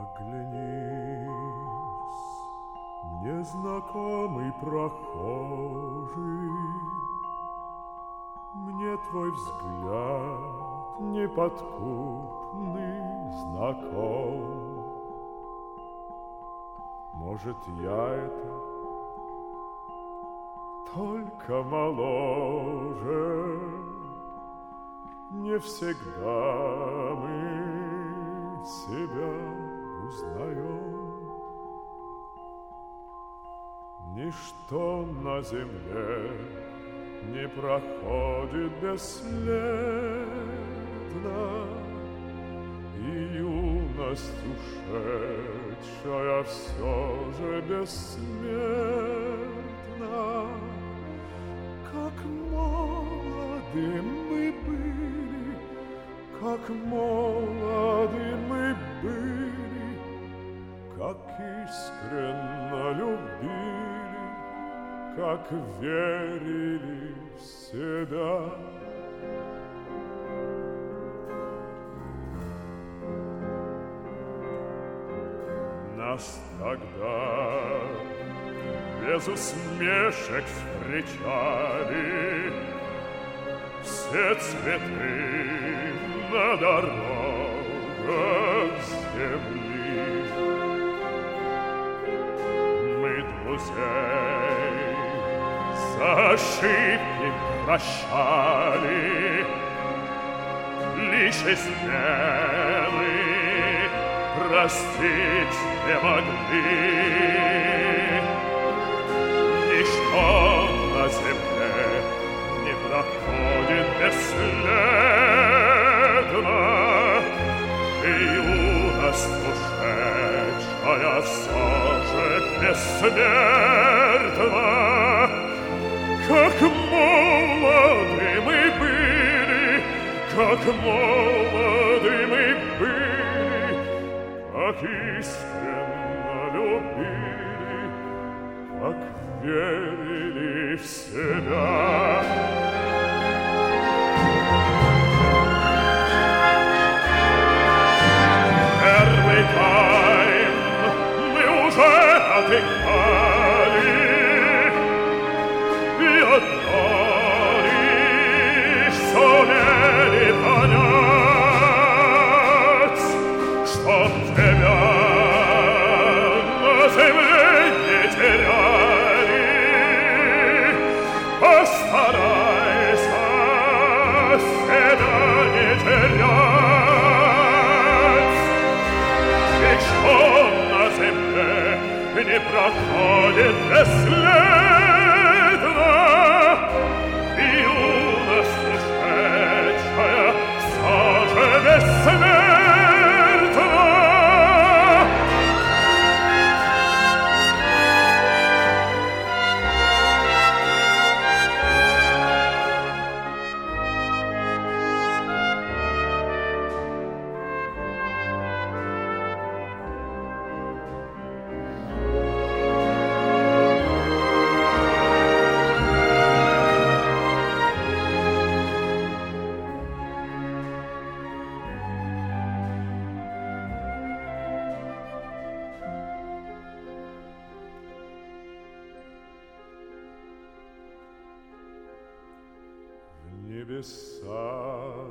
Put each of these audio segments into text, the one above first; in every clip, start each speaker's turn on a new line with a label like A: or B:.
A: Оглянись, незнакомый прохожий, мне твой взгляд неподкупный знаком. Может, я это только моложе, не всегда мы себя узнаем. Ничто на земле не проходит бесследно, и юность ушедшая все же бессмертна. Как молоды мы были, как молоды мы были, как искренно любили, как верили в себя. Нас тогда без усмешек встречали все цветы на дорогах земли. Мы друзей за ошибки прощали, лишь измены простить не могли. Ничто на земле не проходит бесследно, и юность ушедшая все же бессмертна. Как молоды мы были, как молоды мы были, как искренно любили, как верили в себя. Первый тайм мы уже отыграли, и одно лишь сумели понять, что тебя на земле не теряли. Постарайся себя не терять, ведь что на земле не проходит бесследно, и юность ушедшая все же бессмертна. Небеса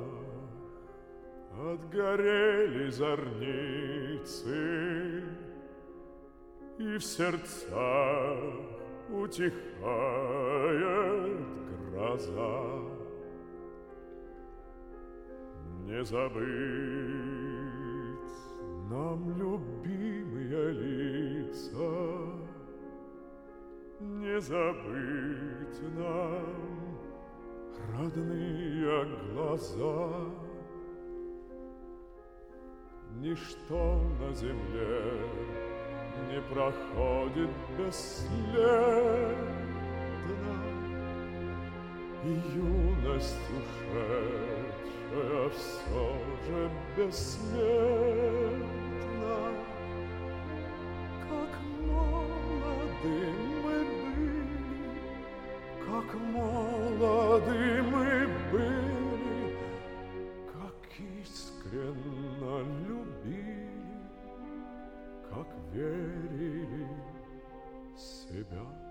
A: отгорели зорницы, и в сердцах утихает гроза. Не забыть нам любимые лица, не забыть нам родные глаза. Ничто на земле не проходит бесследно, и юность ушедшая все же бессмертна. Как молоды мы были, как молоды мы были, как искренно любили, верили в себя.